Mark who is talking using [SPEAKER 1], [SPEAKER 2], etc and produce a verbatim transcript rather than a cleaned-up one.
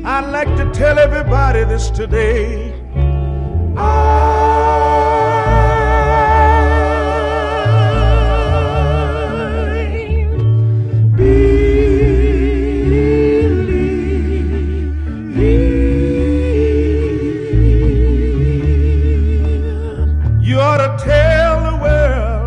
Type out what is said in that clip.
[SPEAKER 1] I'd like to tell everybody this today. I believe. You ought to tell the world